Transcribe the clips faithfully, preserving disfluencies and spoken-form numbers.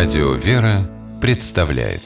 Радио «Вера» представляет.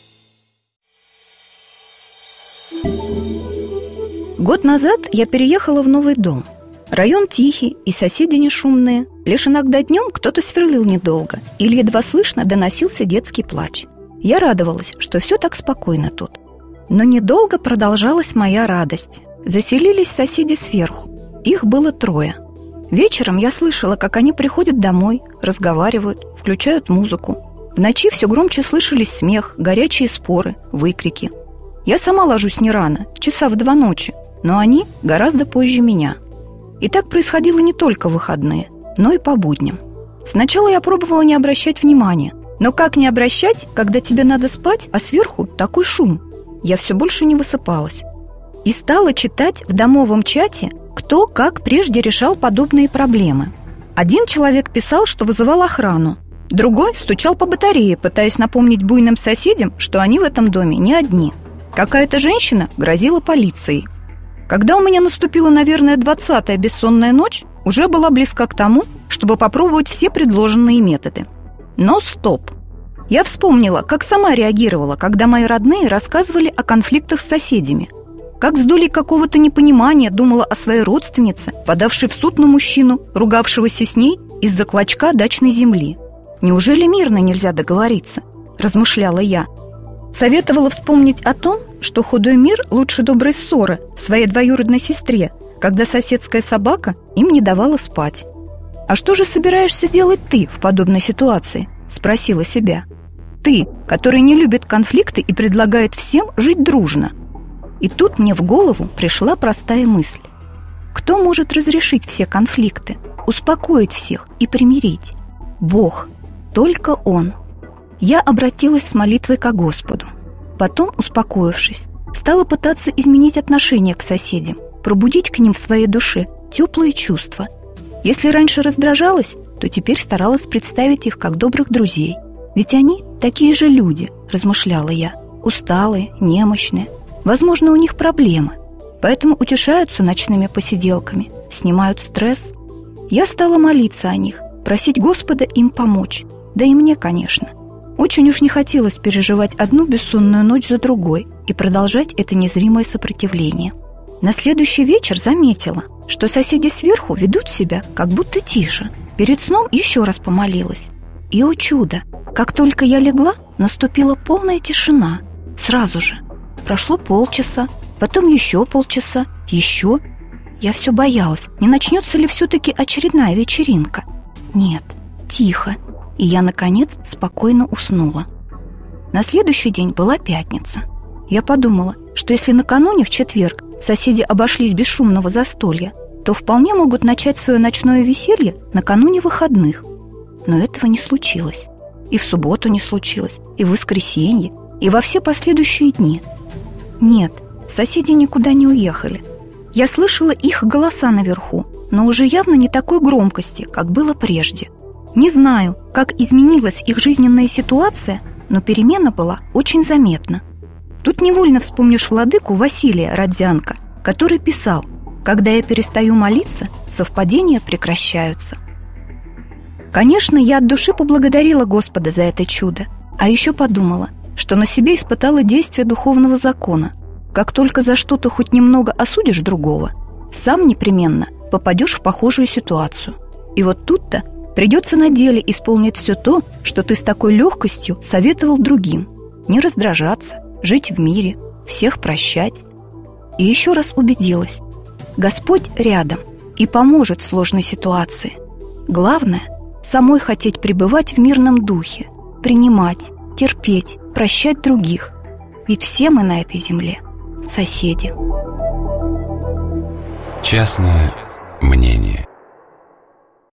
Год назад я переехала в новый дом. Район тихий и соседи не шумные. Лишь иногда днем кто-то сверлил недолго, или едва слышно доносился детский плач. Я радовалась, что все так спокойно тут. Но недолго продолжалась моя радость. Заселились соседи сверху. Их было трое. Вечером я слышала, как они приходят домой, разговаривают, включают музыку. В ночи все громче слышались смех, горячие споры, выкрики. Я сама ложусь не рано, часа в два ночи, но они гораздо позже меня. И так происходило не только в выходные, но и по будням. Сначала я пробовала не обращать внимания. Но как не обращать, когда тебе надо спать, а сверху такой шум? Я все больше не высыпалась. И стала читать в домовом чате, кто как прежде решал подобные проблемы. Один человек писал, что вызывал охрану. Другой стучал по батарее, пытаясь напомнить буйным соседям, что они в этом доме не одни. Какая-то женщина грозила полицией. Когда у меня наступила, наверное, двадцатая бессонная ночь, уже была близка к тому, чтобы попробовать все предложенные методы. Но стоп! Я вспомнила, как сама реагировала, когда мои родные рассказывали о конфликтах с соседями. Как с долей какого-то непонимания думала о своей родственнице, подавшей в суд на мужчину, ругавшегося с ней из-за клочка дачной земли. «Неужели мирно нельзя договориться?» – размышляла я. Советовала вспомнить о том, что худой мир лучше доброй ссоры своей двоюродной сестре, когда соседская собака им не давала спать. «А что же собираешься делать ты в подобной ситуации?» – спросила себя. «Ты, который не любит конфликты и предлагает всем жить дружно». И тут мне в голову пришла простая мысль. Кто может разрешить все конфликты, успокоить всех и примирить? Бог, только Он. Я обратилась с молитвой ко Господу. Потом, успокоившись, стала пытаться изменить отношение к соседям, пробудить к ним в своей душе теплые чувства. Если раньше раздражалась, то теперь старалась представить их как добрых друзей. Ведь они такие же люди, размышляла я, усталые, немощные. Возможно, у них проблемы, поэтому утешаются ночными посиделками, снимают стресс. Я стала молиться о них, просить Господа им помочь, да и мне, конечно. Очень уж не хотелось переживать одну бессонную ночь за другой и продолжать это незримое сопротивление. На следующий вечер заметила, что соседи сверху ведут себя как будто тише. Перед сном еще раз помолилась. И, о чудо, как только я легла, наступила полная тишина. Сразу же. Прошло полчаса, потом еще полчаса, еще. Я все боялась, не начнется ли все-таки очередная вечеринка. Нет, тихо. И я, наконец, спокойно уснула. На следующий день была пятница. Я подумала, что если накануне, в четверг, соседи обошлись без шумного застолья, то вполне могут начать свое ночное веселье накануне выходных. Но этого не случилось. И в субботу не случилось, и в воскресенье, и во все последующие дни. Нет, соседи никуда не уехали. Я слышала их голоса наверху, но уже явно не такой громкости, как было прежде. Не знаю, как изменилась их жизненная ситуация, но перемена была очень заметна. Тут невольно вспомнишь владыку Василия Родзянко, который писал: «Когда я перестаю молиться, совпадения прекращаются». Конечно, я от души поблагодарила Господа за это чудо, а еще подумала, что на себе испытала действие духовного закона. Как только за что-то хоть немного осудишь другого, сам непременно попадешь в похожую ситуацию. И вот тут-то придется на деле исполнить все то, что ты с такой легкостью советовал другим. Не раздражаться, жить в мире, всех прощать. И еще раз убедилась: Господь рядом и поможет в сложной ситуации. Главное – самой хотеть пребывать в мирном духе, принимать, терпеть, прощать других. Ведь все мы на этой земле соседи. Частное мнение.